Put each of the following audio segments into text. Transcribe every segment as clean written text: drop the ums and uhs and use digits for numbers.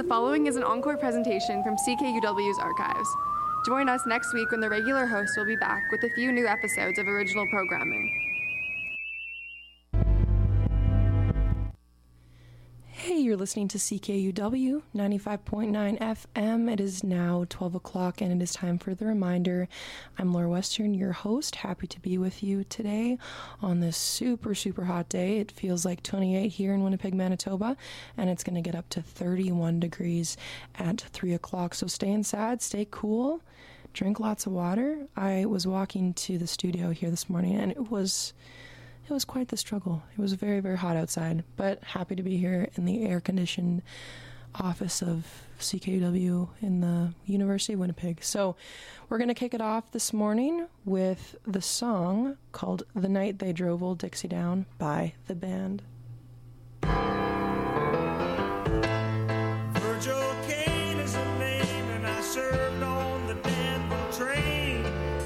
following is an encore presentation from CKUW's archives. Join us next week when the regular host will be back with a few new episodes of original programming. Hey, you're listening to CKUW 95.9 FM. It is now 12 o'clock and it is time for the reminder. I'm Laura Western, your host. Happy to be with you today on this super, super hot day. It feels like 28 here in Winnipeg, Manitoba, and it's going to get up to 31 degrees at 3 o'clock. So stay inside, stay cool, drink lots of water. I was walking to the studio here this morning and it was quite the struggle. It was very, very hot outside, but happy to be here in the air-conditioned office of CKUW in the University of Winnipeg. So we're going to kick it off this morning with the song called The Night They Drove Old Dixie Down by The Band. Virgil Kane is the name, and I served on the Danville train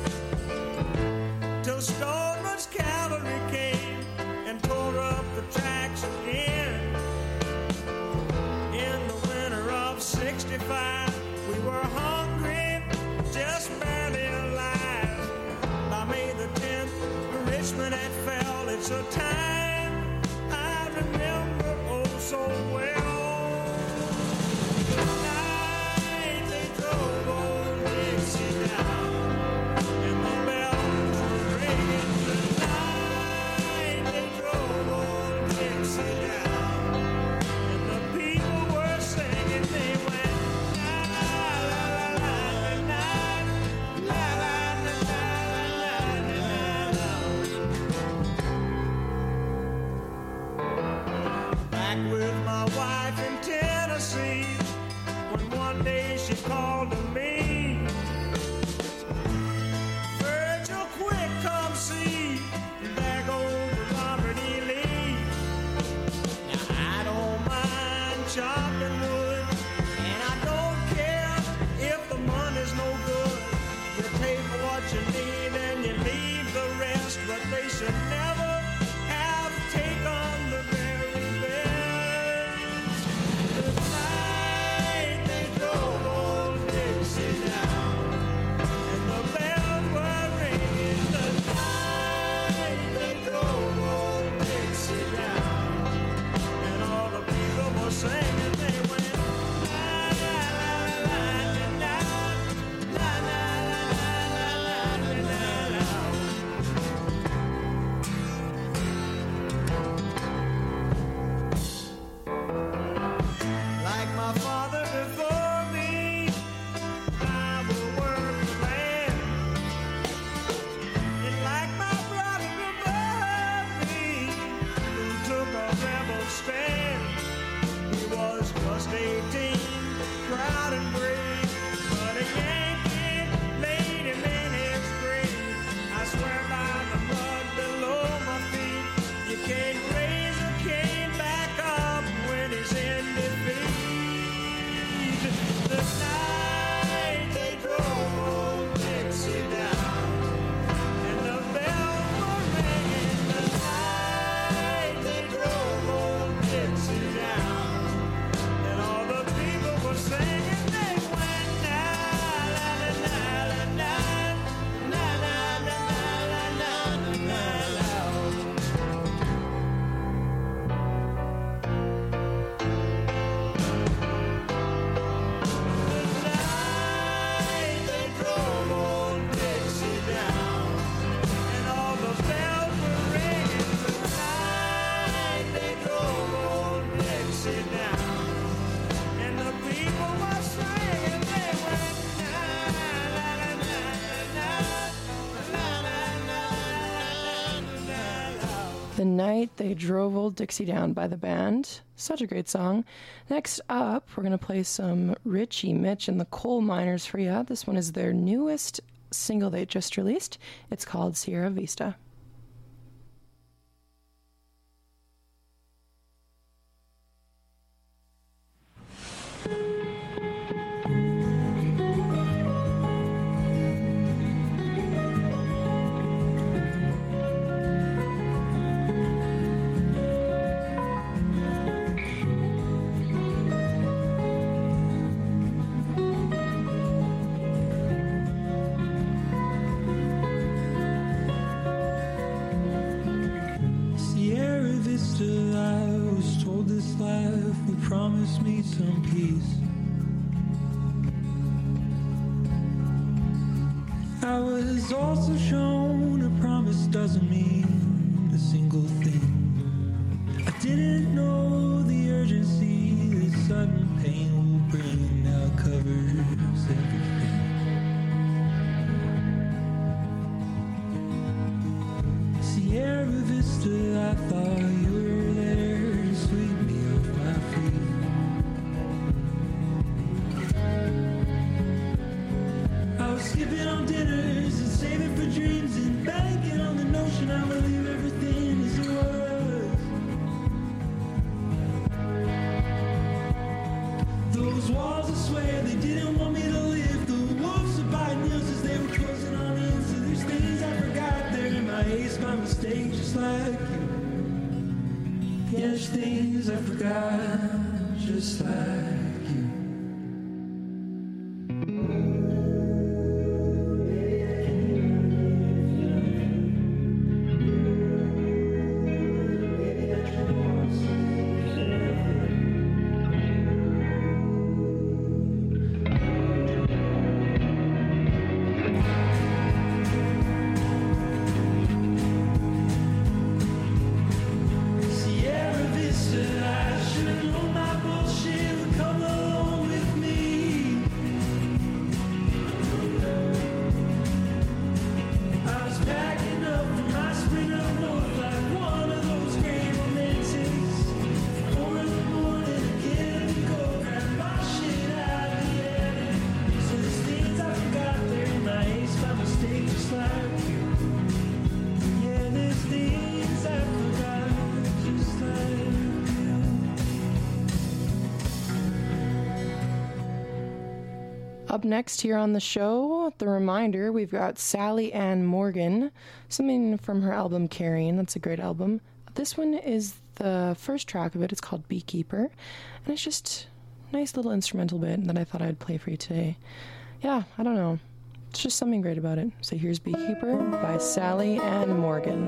till Stoneman's cavalry came and tore up the tracks again. In the winter of 65, we were hungry, just barely alive. By May the 10th, Richmond had fell. It's a time I remember oh so well. The night they drove old Dixie down, and the bells were ringing. The night they drove old Dixie down, and the people were singing. They went la la la la la la la la la la. Back with my wife in Tennessee, when one day she called to me, Virgil, quick, come see, there goes Robert E. Lee. Now I don't mind chopping wood, and I don't care if the money's no good. You pay for what you need and you leave the rest, but they should never have taken the very best. The night they drove old Dixie down, and the bells were ringing. The night they drove old Dixie down, and all the people were singing. They went la la la la la la la la la la la. Like my father before me, I will work the land. And like my brother above me, who took a rebel stand, he was just 18, proud and brave, but a Yankee laid him in his grave. I swear by the mud below my feet, you can't raise a cane back up when he's in defeat. The night they drove old Dixie down, and the bells were ringing. The night they drove old Dixie down, and all the people were singing. They went la la la la la la la la la la la la. The night they drove old Dixie down, and all the bells were ringing. The night they drove old Dixie down, and the people were singing. They went la la la la la la la la. The Night They Drove Old Dixie Down by The Band. Such a great song. Next up, we're going to play some Richie Mitch and the Coal Miners for you. This one is their newest single they just released. It's called Sierra Vista. me some peace. I was also shown a promise doesn't mean a single thing. I didn't know the urgency that sudden pain will bring. Now it covers everything. Sierra Vista, I thought you were there to sweep me off my feet. I was skipping on dinners and saving for dreams and banking on the notion I would leave everything as it was. Those walls, I swear, they didn't want me to live. The wolves would bite nails as they were closing on in. So there's things I forgot there in my haste, my mistake, just like you. Yeah, there's things I forgot, just like you. Sierra Vista, I should've known my bullshit would come along with me. I was packing up for my sprint up north like one of those great romantics. 4 in the morning again to go grab my shit out of the attic. So there's things I forgot there in my haste, my mistake, just like you. Yeah, there's things I forgot, just like you. Up next here on the show, the reminder, we've got Sally Ann Morgan, something from her album Carrying. That's a great album. This one is the first track of it. It's called Beekeeper, and it's just a nice little instrumental bit that I thought I'd play for you today. Yeah, I don't know. It's just something great about it. So here's Beekeeper by Sally Ann Morgan.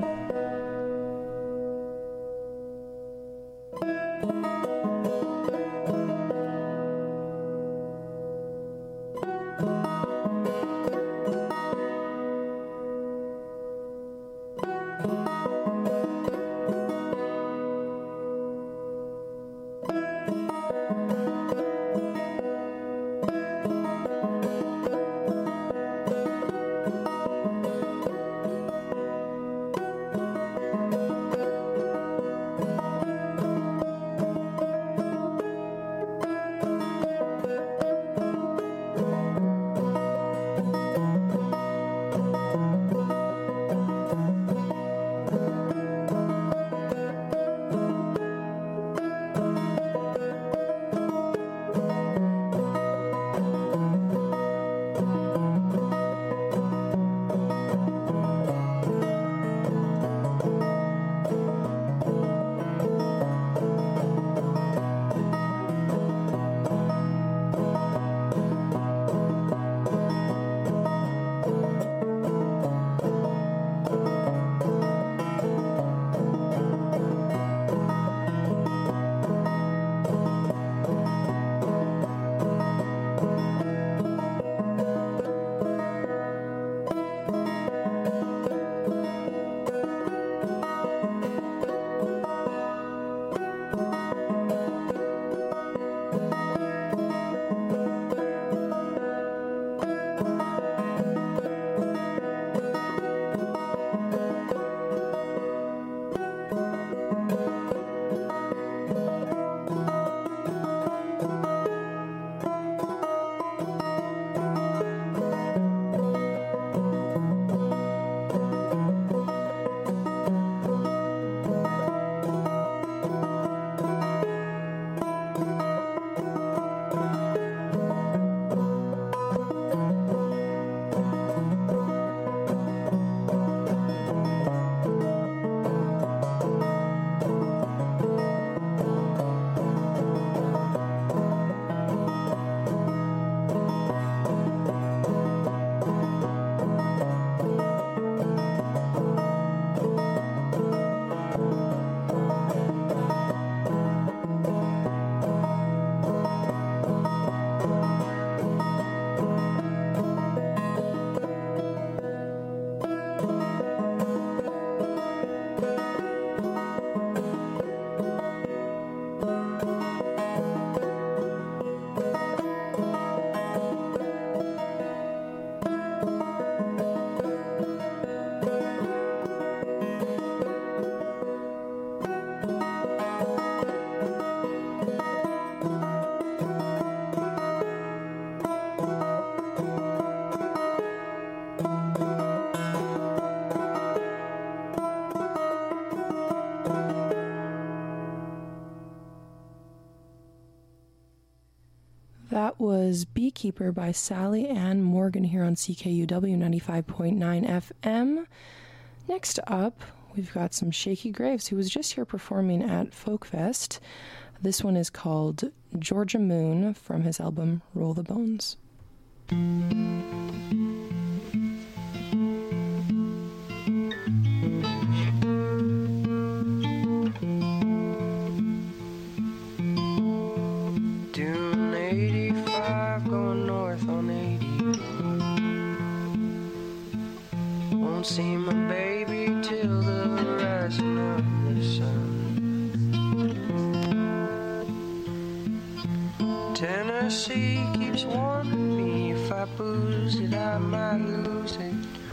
That was Beekeeper by Sally Ann Morgan here on CKUW 95.9 FM. Next up, we've got some Shaky Graves, who was just here performing at Folkfest. This one is called Georgia Moon from his album Roll the Bones. Doing 85, going north on 81. Won't see my baby till the rising of the sun. Tennessee keeps warning me, if I booze it, I might lose it.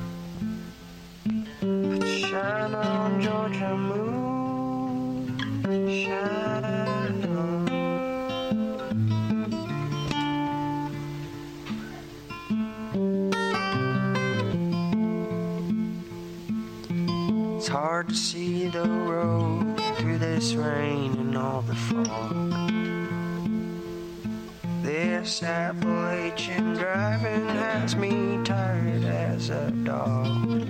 But shine on, Georgia moon, shine on. It's hard to see the road through this rain and all the fog. This Appalachian driving has me tired as a dog.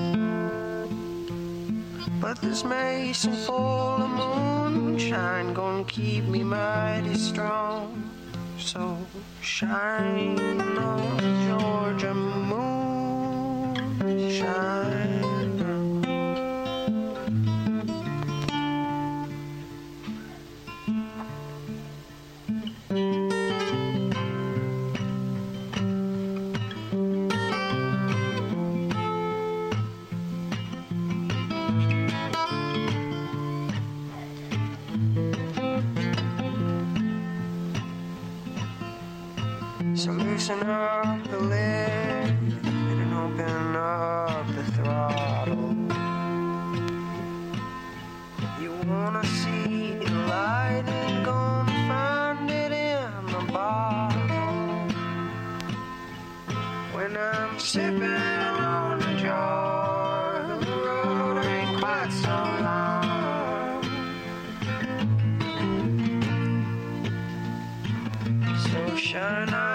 But this Mason full of moonshine gonna keep me mighty strong. So shine on, Georgia moon, shine on. So loosen up the lid and open up the throttle. You wanna see the light and gonna find it in the bottle. When I'm sipping on the jar, the road ain't quite so long. So shine on.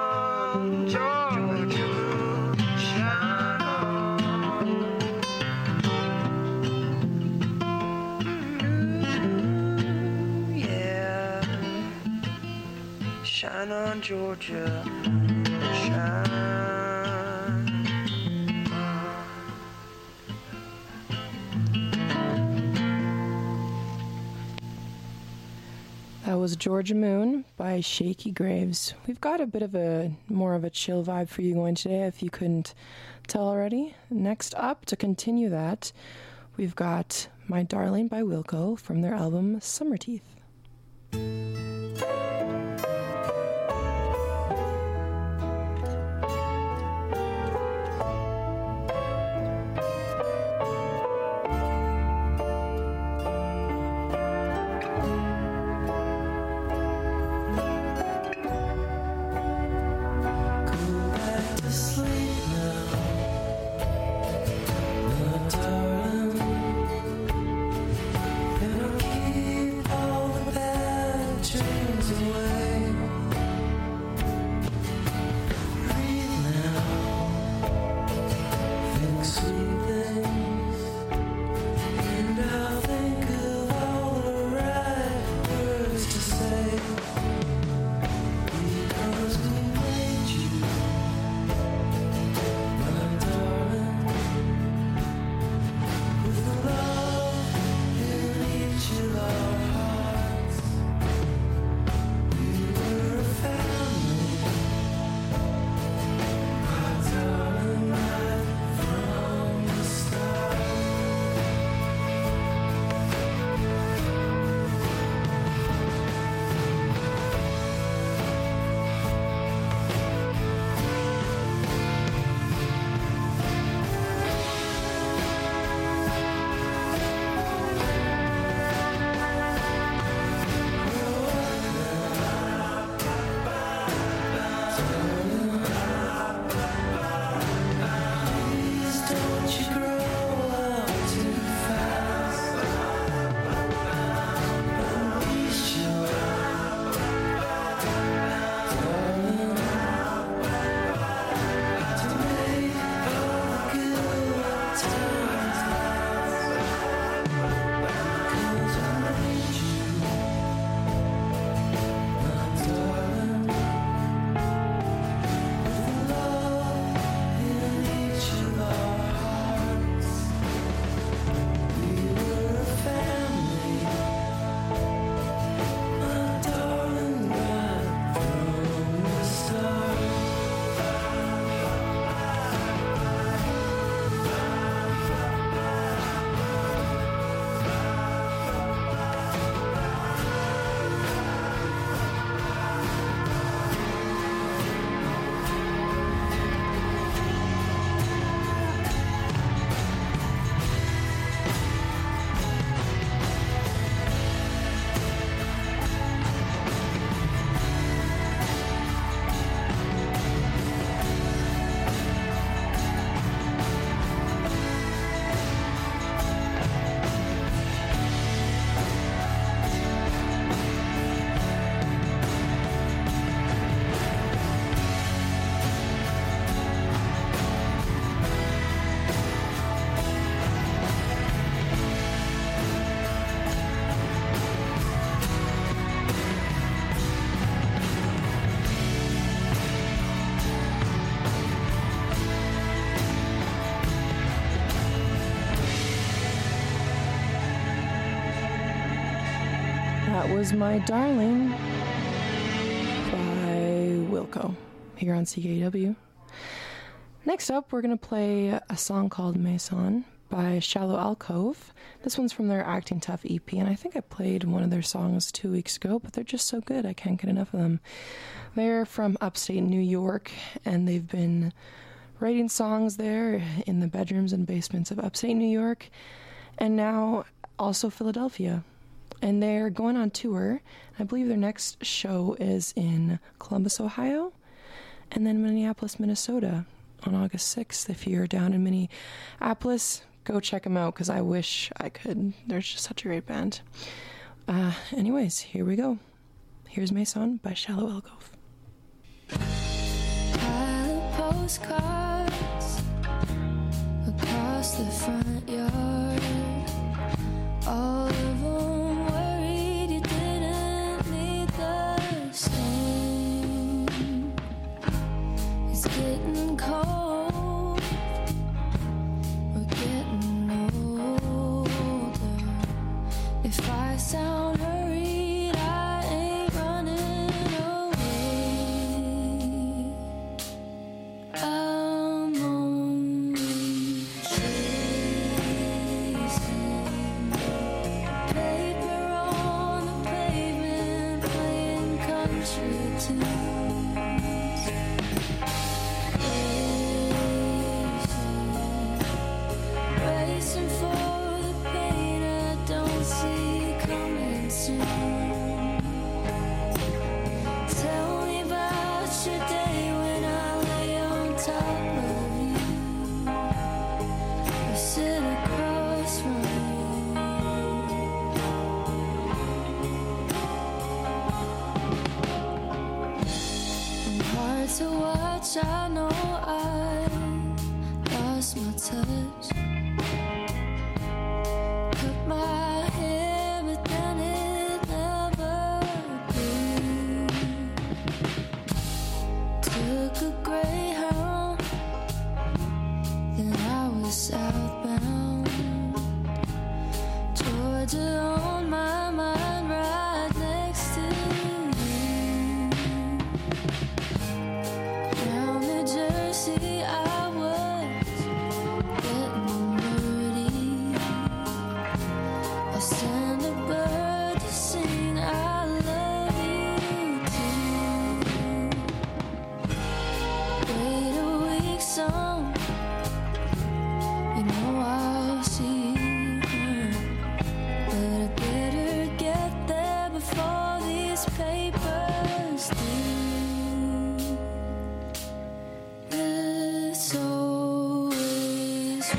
Shine on, Georgia, shine on. That was Georgia Moon by Shaky Graves. We've got a bit of a more of a chill vibe for you going today, if you couldn't tell already. Next up, to continue that, we've got My Darling by Wilco from their album Summer Teeth. All was My Darling by Wilco here on CKUW. Next up, we're going to play a song called Maison by Shallow Alcove. This one's from their Acting Tough EP, and I think I played one of their songs 2 weeks ago, but they're just so good, I can't get enough of them. They're from upstate New York, and they've been writing songs there in the bedrooms and basements of upstate New York, and now also Philadelphia. And they're going on tour. I believe their next show is in Columbus, Ohio, and then Minneapolis, Minnesota on August 6th. If you're down in Minneapolis, go check them out, because I wish I could. They're just such a great band. Anyways, here we go. Here's Maison by Shallow Alcove. Pile of postcards across the front yard. All of them worried you didn't need the same. It's getting cold. We're getting older. If I sound hurried, I ain't running away. I'm only chasing paper on the pavement, playing country tunes. Racing for the pain I don't see coming soon. Tell me about your day when I lay on top of you, or sit across from you. I'm hard to watch, I know I lost my touch. Cut my hair, but then it never grew. Took a Greyhound, then I was southbound. Georgia on my mind, right next to you. Down New Jersey, I was getting nerdy. I'll send a bird to sing I love you too. Wait a week, some, you know I'll see her. But I better get there before these papers do. It's always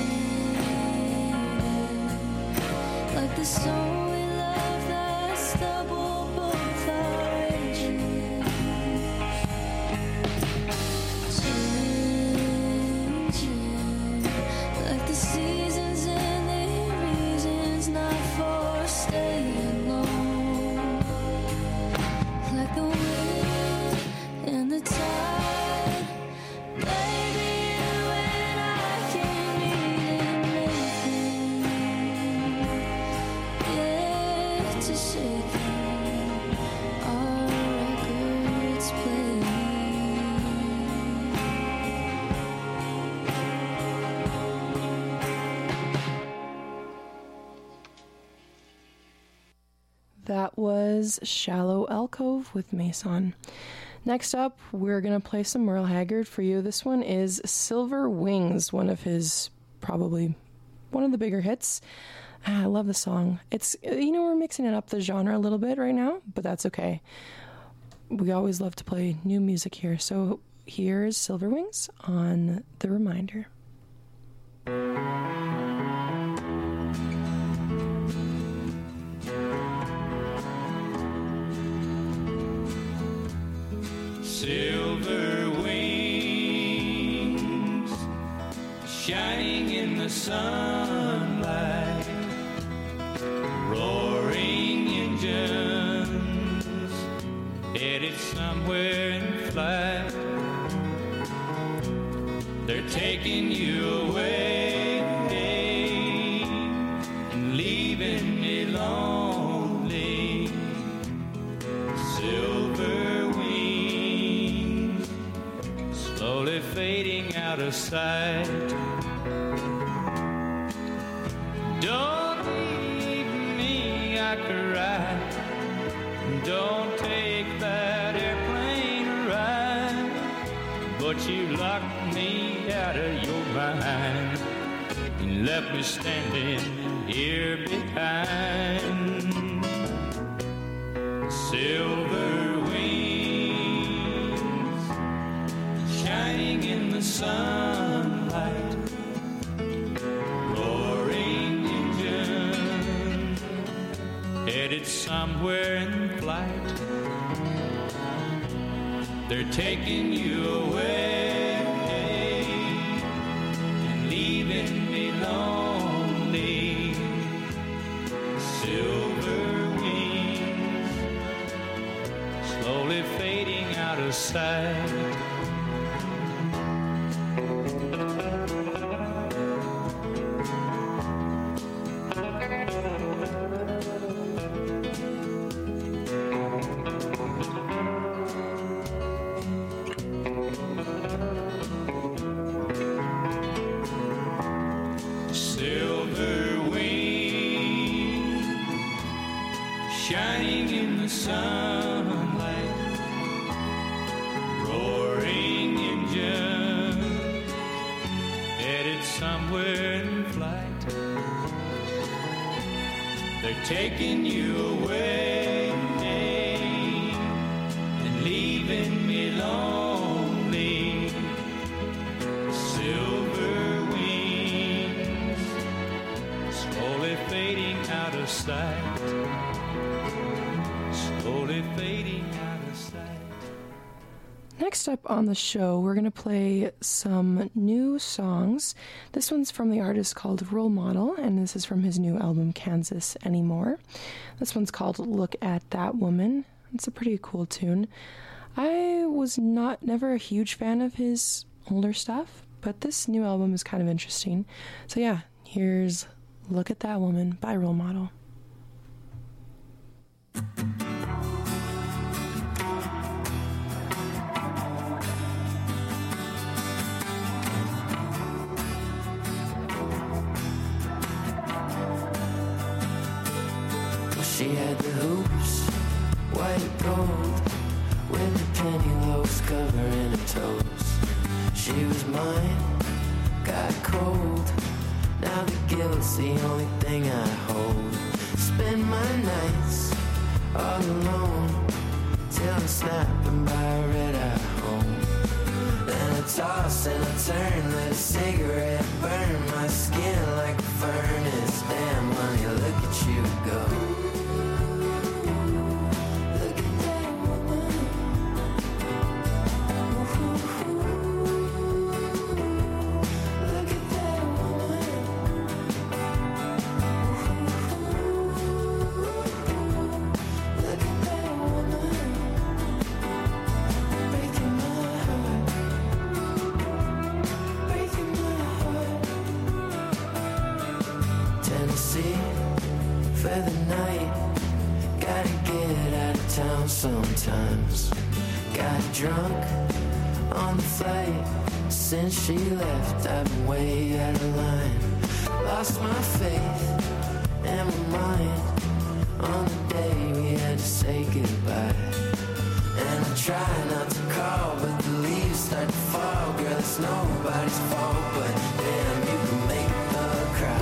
raining, like the song we love that stumble both our ages. Changing, like the seasons and the reasons not for staying long. Like the wind and the tide, baby, you and I can meet in Nathan. Get to shaking, our records play. That was Shallow Alcove with Mason. Next up, we're going to play some Merle Haggard for you. This one is Silver Wings, one of his, probably one of the bigger hits. I love the song. It's, we're mixing it up the genre a little bit right now, but that's okay. We always love to play new music here. So here's Silver Wings on The Reminder. Silver wings shining in the sunlight, roaring engines headed somewhere in flight. They're taking you away and leaving me lonely. fading out of sight. Don't leave me, I cry. Don't take that airplane ride. But you locked me out of your mind and left me standing here behind. Silver wings shining in the sunlight, roaring engine headed somewhere in flight. They're taking you away and leaving me lonely. Silver wings slowly fading out of sight. Shining in the sunlight, roaring engine headed somewhere in flight. They're taking you away and leaving me lonely. Silver wings slowly fading out of sight. Slowly fading out of sight. Next up on the show, we're going to play some new songs. This one's from the artist called Role Model, and this is from his new album, Kansas Anymore. This one's called Look at That Woman. It's a pretty cool tune. I was never a huge fan of his older stuff, but this new album is kind of interesting. So yeah, here's Look at That Woman by Role Model. She had the hoops, white gold, with the penny loaves covering her toes. She was mine, got cold. Now the guilt's the only thing I hold. Spend my nights all alone till I'm snapping by a red-eye home. Then I toss and I turn, let a cigarette burn my skin like a furnace. Damn, honey, look at you go. For the night, gotta get out of town sometimes. Got drunk on the flight. Since she left, I've been way out of line. Lost my faith and my mind on the day we had to say goodbye. And I try not to call, but the leaves start to fall. Girl, it's nobody's fault, but damn, you can make her cry.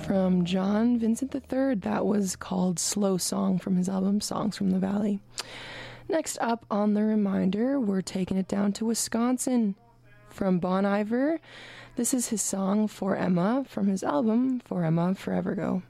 from John Vincent III. That was called Slow Song from his album Songs from the Valley. Next up on the reminder, we're taking it down to Wisconsin from Bon Iver. This is his song For Emma from his album For Emma Forever Go.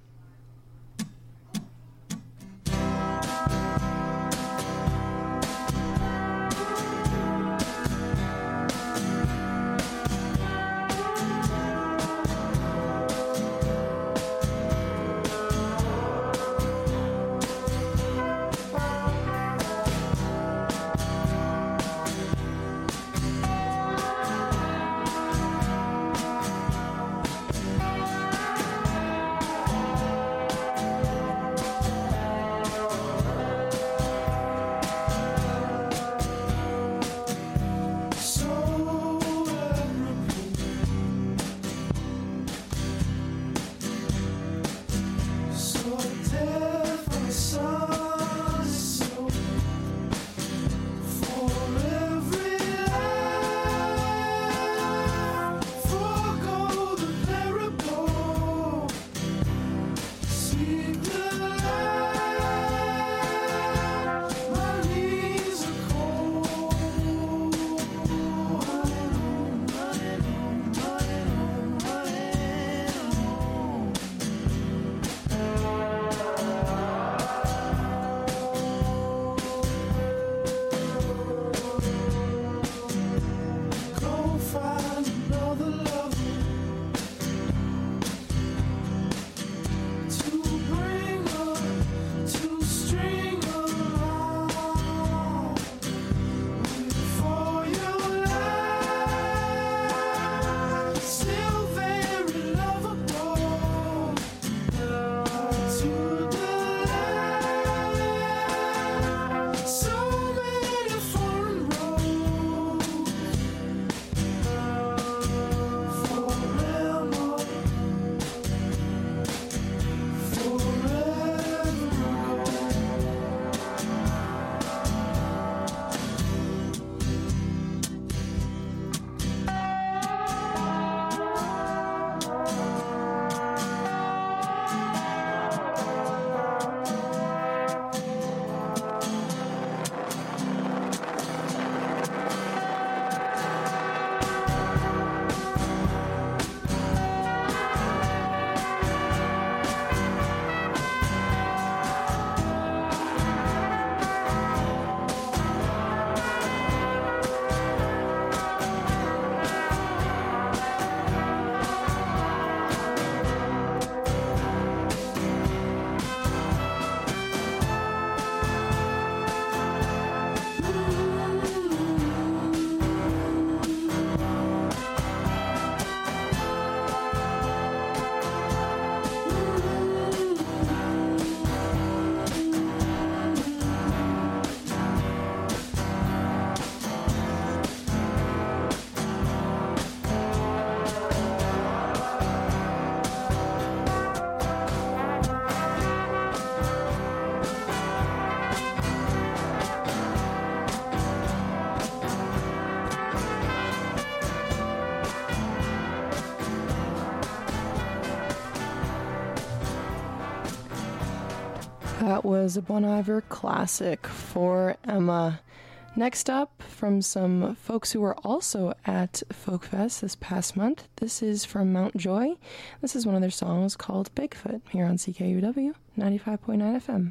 That was a Bon Iver classic For Emma. Next up, from some folks who were also at Folk Fest this past month, this is from Mount Joy. This is one of their songs called Bigfoot here on CKUW 95.9 FM.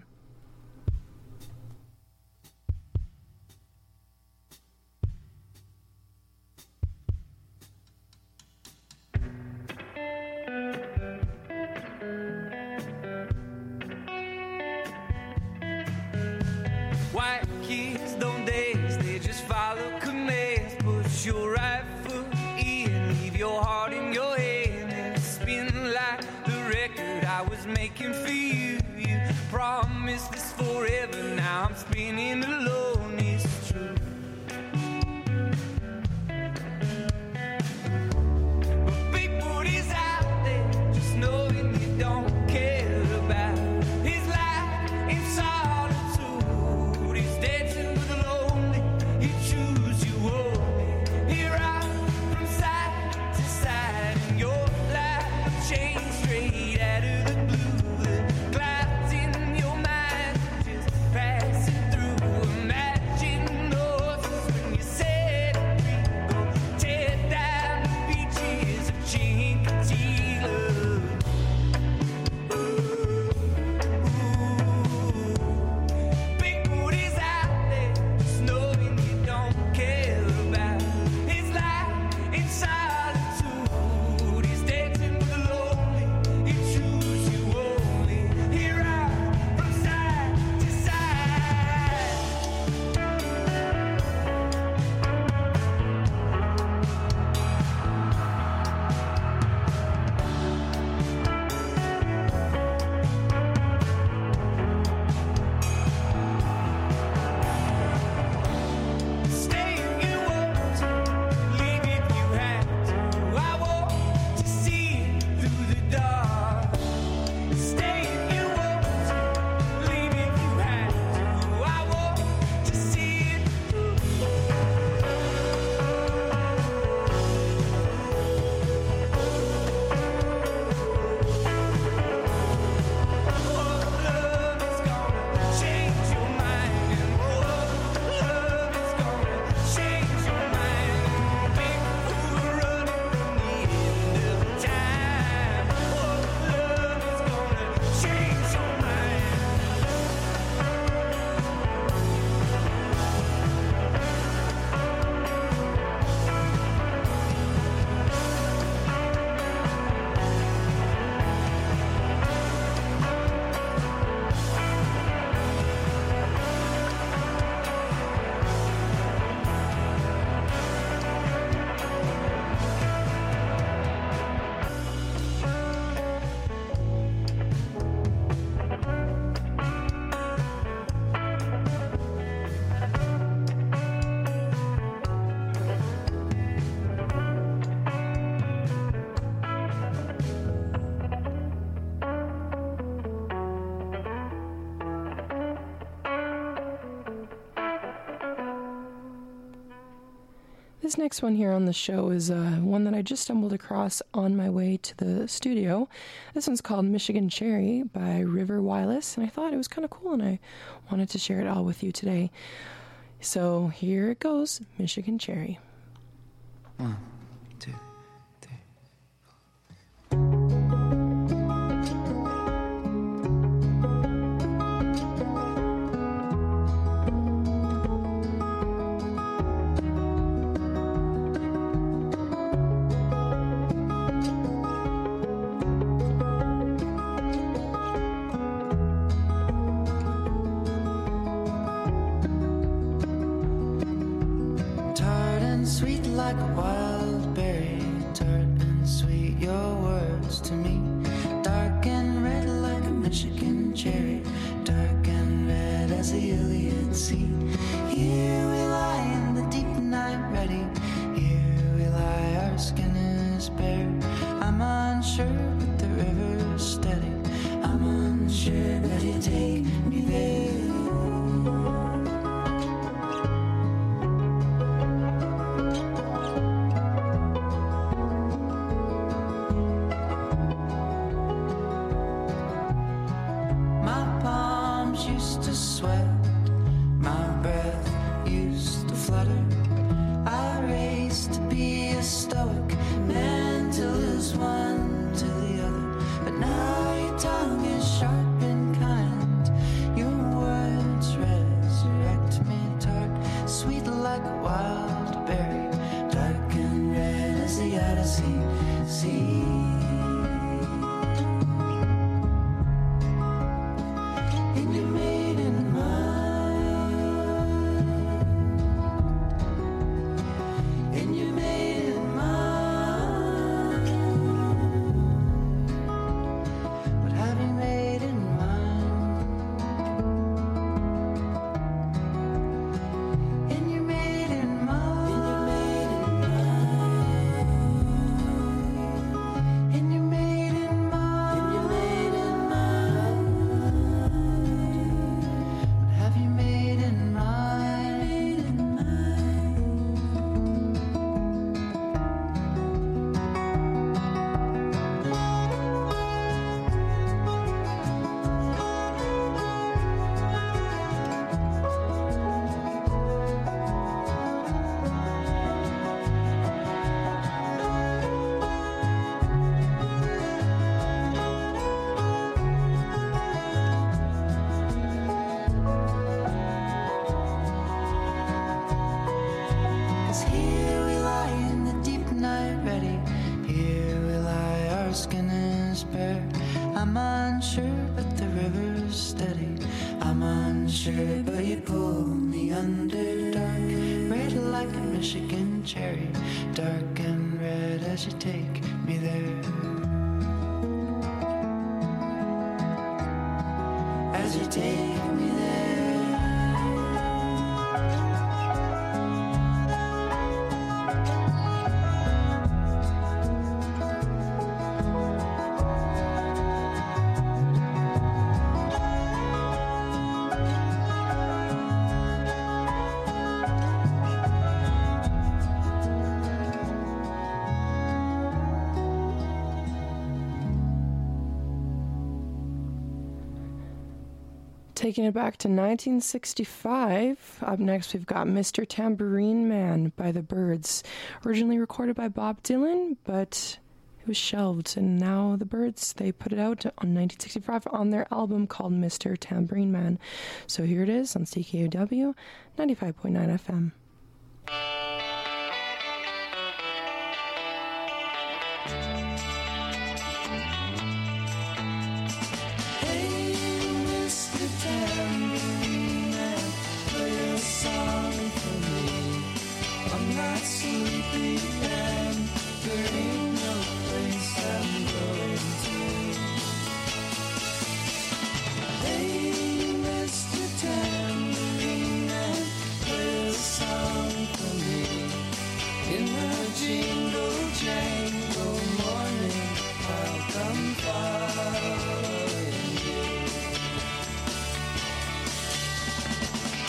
White kids don't dance, they just follow commands. Push your right foot in, leave your heart in your hand, and spin like the record I was making for you. You promised this forever, now I'm spinning alone, it's true. But Bigfoot is out there, just knowing you don't care about his life in solitude. He's dancing with the lonely, he chooses you only. He rocks from side to side, and your life will change straight at This next one here on the show is one that I just stumbled across on my way to the studio. This one's called Michigan Cherry by River Wireless, and I thought it was kind of cool, and I wanted to share it all with you today. So here it goes, Michigan Cherry. 1, 2, 3. Tart and sweet like a wild berry, tart and sweet, your words to me. Dark and red like a Michigan cherry, dark and red as the Iliad Sea. Here we lie in the deep night ready, here we lie, our skin is bare. I'm unsure but the river's steady, I'm unsure but you take me there. My palms used to sweat, my breath used to flutter. I raced to be a stoic man to lose one to the other. But now your tongue is sharp and kind, your words resurrect me. Tart, sweet like a wild berry, dark and red as the Odyssey. Sea. And you made it mine, and you made it mine. But have you made it mine? And you made it mine, and you made it mine, and you made it mine. But have you made it Cause here we lie in the deep night ready, here we lie, our skin is bare. I'm unsure but the river's steady, I'm unsure but you pull me under. Dark red like a Michigan cherry, dark and red as you take me there. As you take me there. Taking it back to 1965, up next we've got Mr. Tambourine Man by the Byrds. Originally recorded by Bob Dylan, but it was shelved, and now the Byrds, they put it out on 1965 on their album called Mr. Tambourine Man. So here it is on CKUW 95.9 FM. Hey, Mr. Tambourine Man, play a song for me. I'm not sleepy and there ain't no place I'm going to. Hey, Mr. Tambourine Man, play a song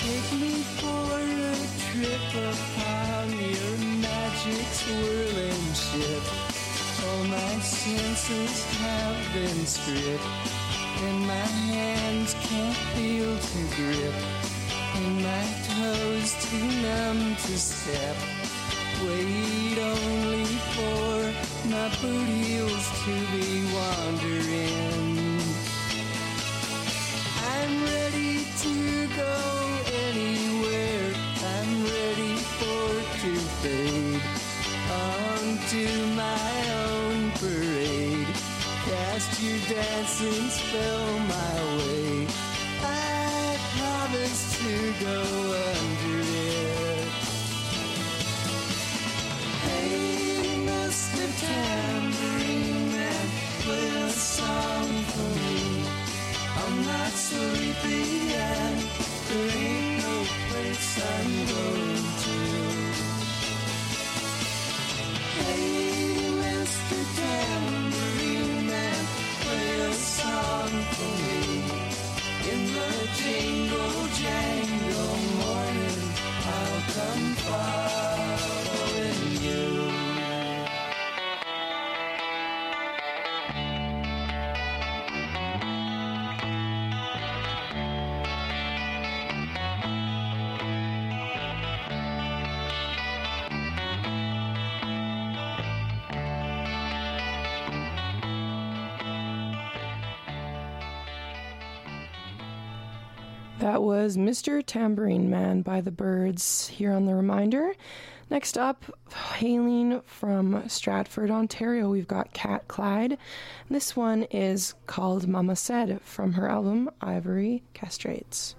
Take me for a trip upon your magic swirling ship. All my senses have been stripped, and my hands can't feel to grip, and my toes too numb to step. Wait only for my boot heels to be wandering. I'm ready to go anywhere. I'm ready for to fade onto my own parade. Cast your dancing spell my way. I promise to go under it. Hey, Mr. Tambourine Man, play a song for me. I'm not sleepy and there ain't no place I'm going to. Hey, Mr. Tambourine Man, play a song for me. In the jingle jangle morning, I'll come following you. That was Mr. Tambourine Man by the Byrds here on The Reminder. Next up, hailing from Stratford, Ontario, we've got Cat Clyde. This one is called Mama Said from her album Ivory Castrates.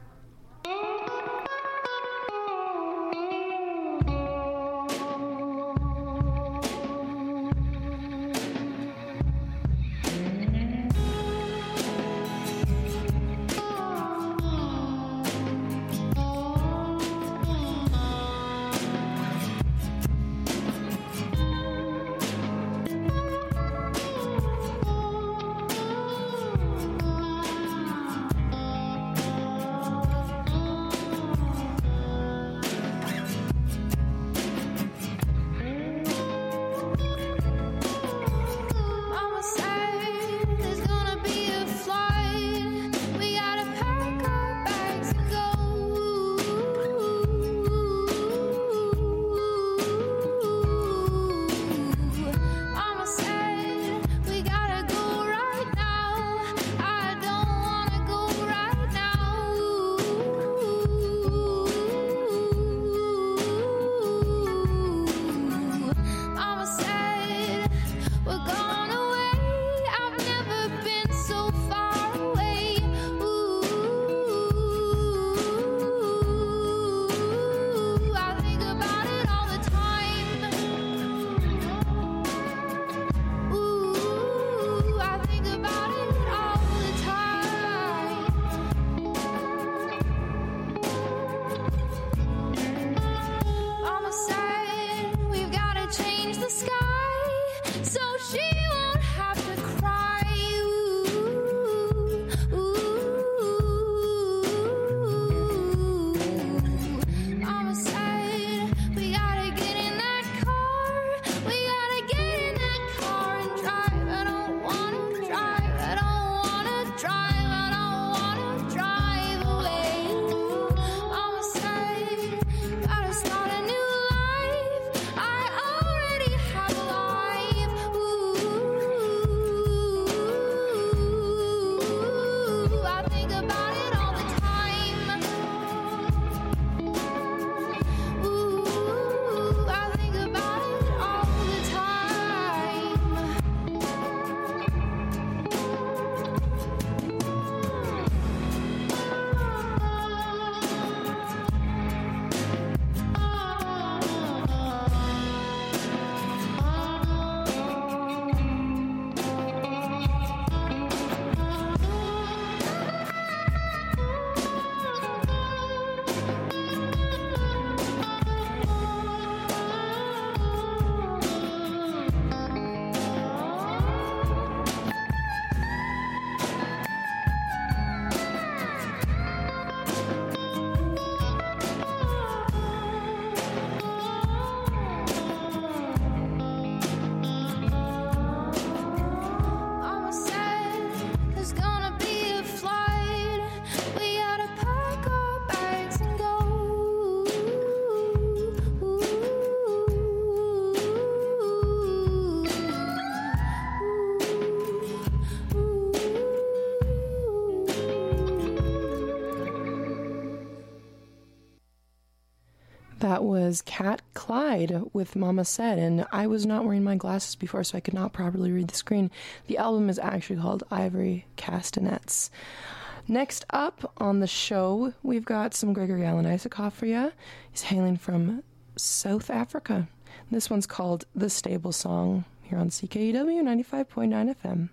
That was Cat Clyde with Mama Said, and I was not wearing my glasses before, so I could not properly read the screen. The album is actually called Ivory Castanets. Next up on the show, we've got some Gregory Alan Isakov for you. He's hailing from South Africa. This one's called The Stable Song here on CKUW 95.9 FM.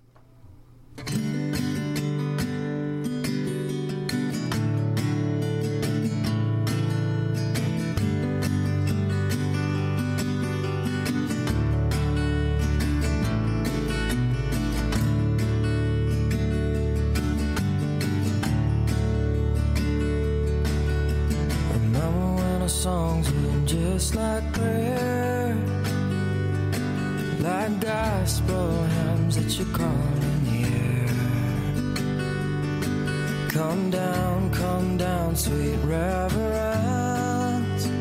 Songs were just like prayer, like gospel hymns that you call in the air. Come down, sweet reverence,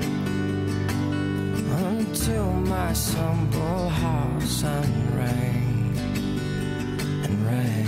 until my simple house and rain and rain.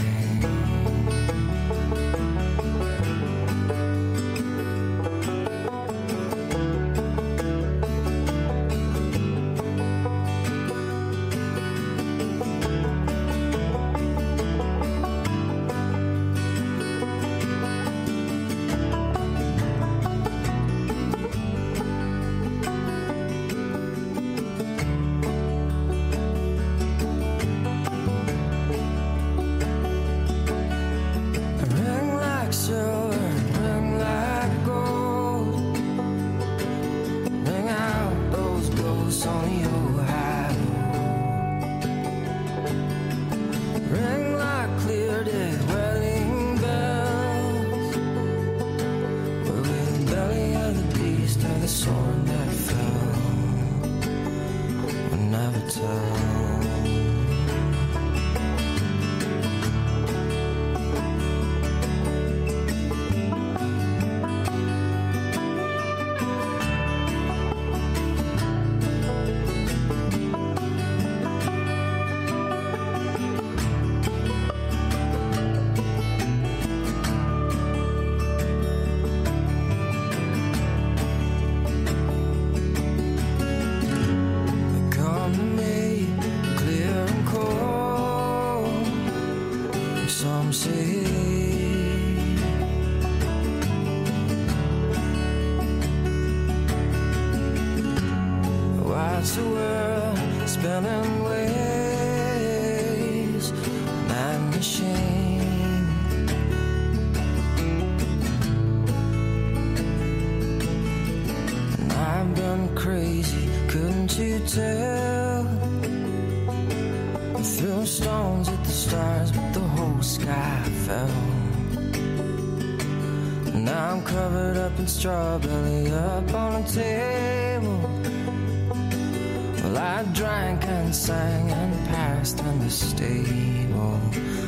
Strawberry up on a table. Well, I drank and sang and passed in the stable.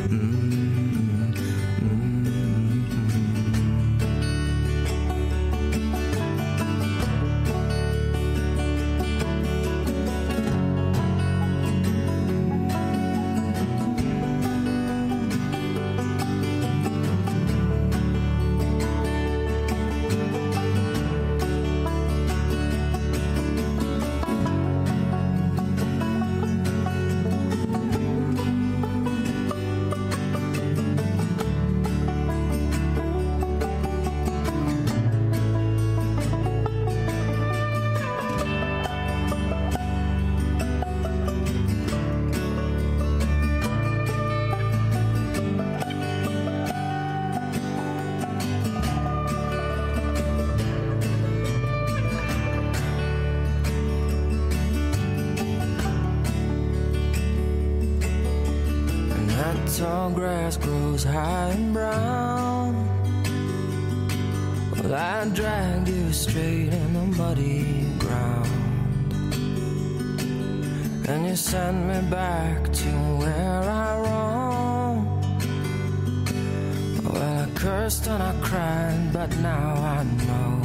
Tall grass grows high and brown. Well, I dragged you straight in the muddy ground, and you sent me back to where I roamed. Well, I cursed and I cried, but now I know.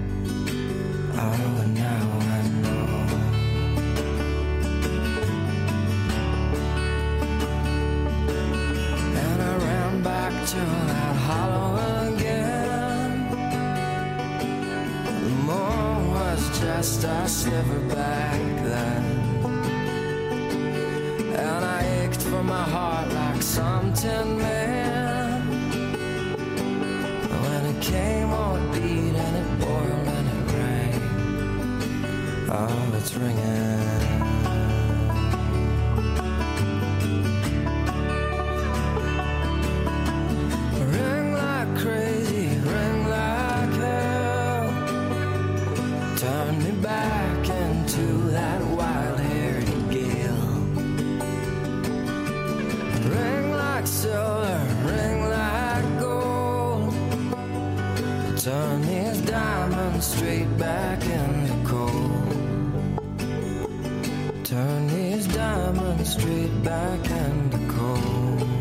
Oh, now I know. To that hollow again. The moon was just best I sliver back then. And I ached for my heart like some tin man. When it came, oh, it beat and it boiled and it rang. Oh, it's ringing. Ring like crazy, ring like hell. Turn me back into that wild-haired gale. Ring like silver, ring like gold. Turn these diamonds straight back into coal. Turn these diamonds straight back into coal.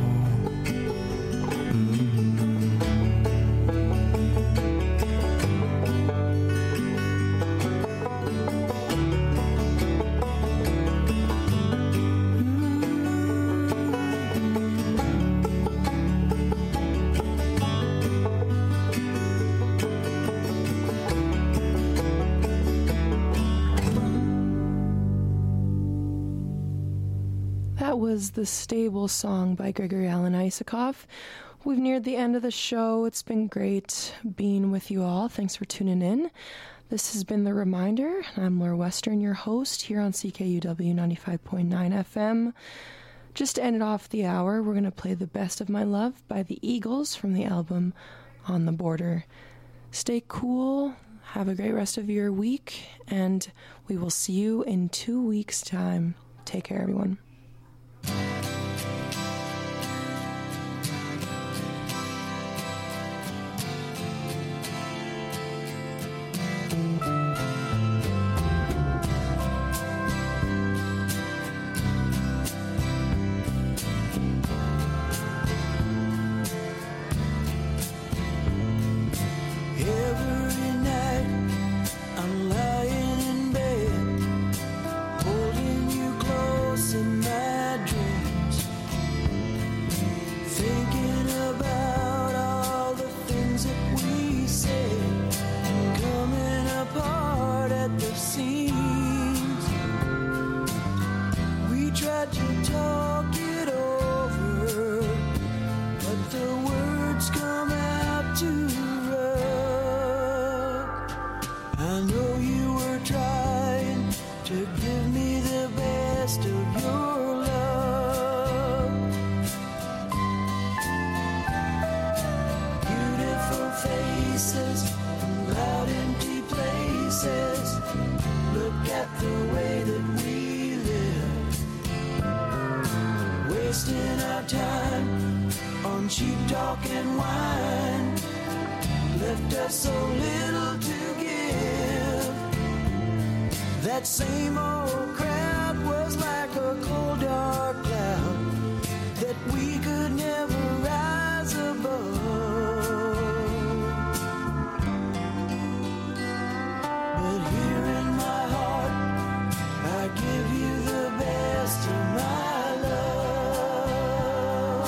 That was The Stable Song by Gregory Alan Isakov. We've neared the end of the show. It's been great being with you all. Thanks for tuning in. This has been The Reminder. I'm Laura Western, your host, here on CKUW 95.9 FM. Just to end it off the hour, we're going to play The Best of My Love by the Eagles from the album On the Border. Stay cool, have a great rest of your week, and we will see you in 2 weeks' time. Take care, everyone. Every night I'm lying in bed, holding you close in my dreams, thinking about all the things that we said, and coming apart at the seams. We tried to talk it over, but the words come out too rough. I know you were trying to give me the best of your love. Beautiful faces and loud empty places. Look at the way that we live, wasting our time on cheap talk and wine. Left us so little to give. That same old crowd was like a cold dark cloud that we could never rise above. But here in my heart, I give you the best of my love.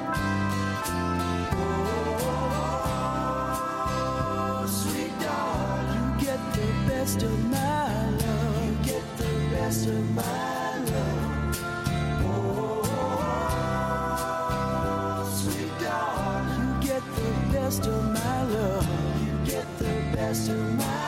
Oh, sweet darling, you get the best of my love. You get the best of my love. Oh, sweet darling, you get the best of my love. You get the best of my love.